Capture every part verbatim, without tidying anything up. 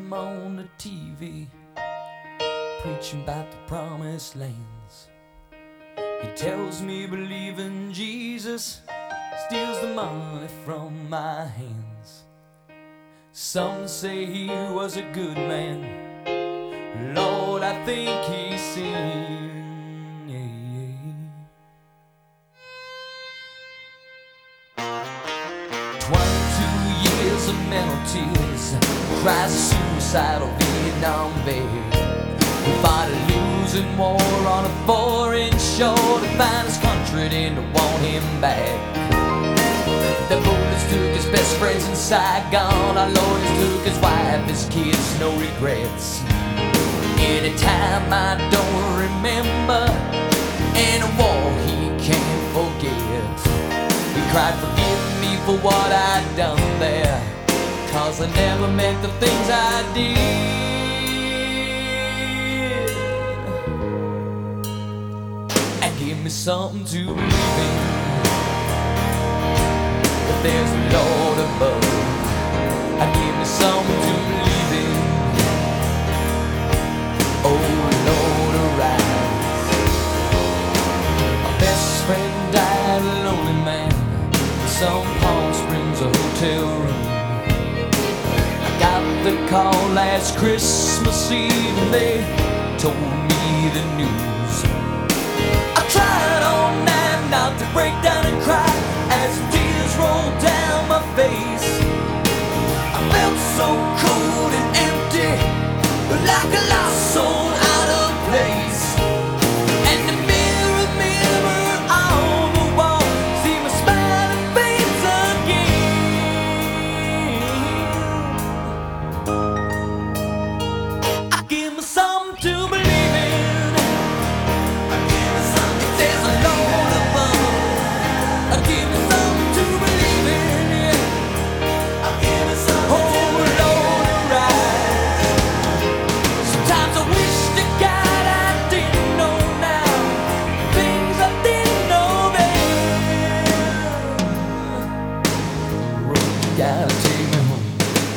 him on the T V, preaching about the promised lands. He tells me believing Jesus steals the money from my hands. Some say he was a good man, Lord, I think he sinned. Twenty-two years of mental tears, cries of suicidal Vietnam vet. He fought a losing war on a foreign shore to find his country didn't want him back. The bullets took his best friends in Saigon, our lawyers took his wife, his kids, no regrets. Anytime I don't remember, in a war he can't forget. He cried, forgive me for what I'd done there, 'cause I never meant the things I did. And give me something to believe in, that there's a Lord above. And give me something to believe in, oh Lord, arise. My best friend died a lonely man in some Palm Springs, a hotel room. I got the call last Christmas Eve and they told me the news. I tried all night not to break down and cry as tears rolled down my face. I felt so cold and empty, like a lost soul out of place. And the mirror, mirror on the wall, see my smiling face again. I give me something to believe in. I give me something. If there's a Lord above, I give me something to believe in. Yeah. I give me something. Oh Lord, arise. Sometimes I wish to God I didn't know now, things I didn't know then. Road gotta take me home.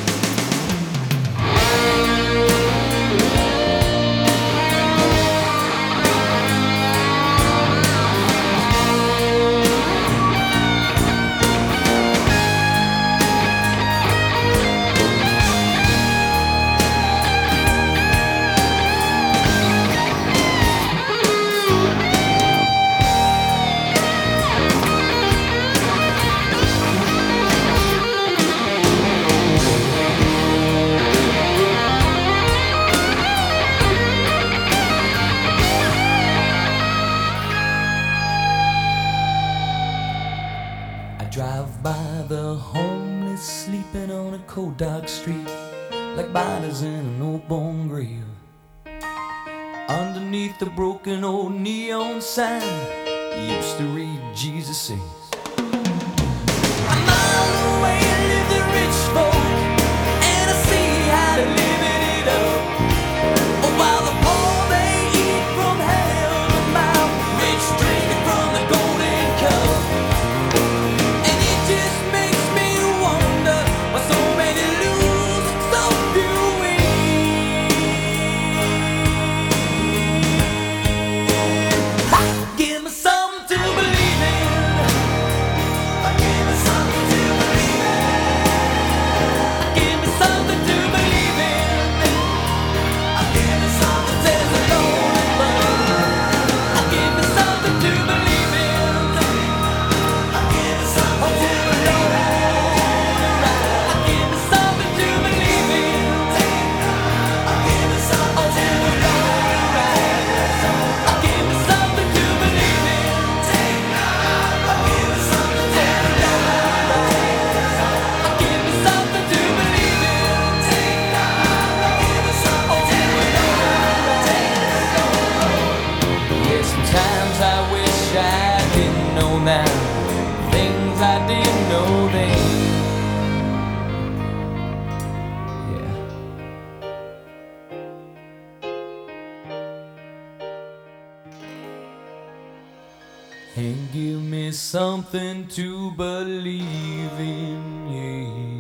I drive by the homeless sleeping on a cold dark street, like bodies in an old bone grave. Underneath the broken old neon sign, used to read Jesus says, a mile away live the rich folk, and I see how they're living it up. Oh, while the poor they eat from hell's mouth, rich drinking from the golden cup. And it just makes me wonder why so many lose, so few win. Ha! Give me something to believe in. Give me something to believe in. Give me something to believe in. Give me something. There's a Lord above. Give me something to believe in. Give me something to believe in. Give me something to believe in. Give me something to believe in. Give me something to believe in. Give me something to believe in. Give me something to believe in. Yeah, sometimes I wish I didn't know now, things I didn't know then. Yeah. And give me something to believe in, yeah.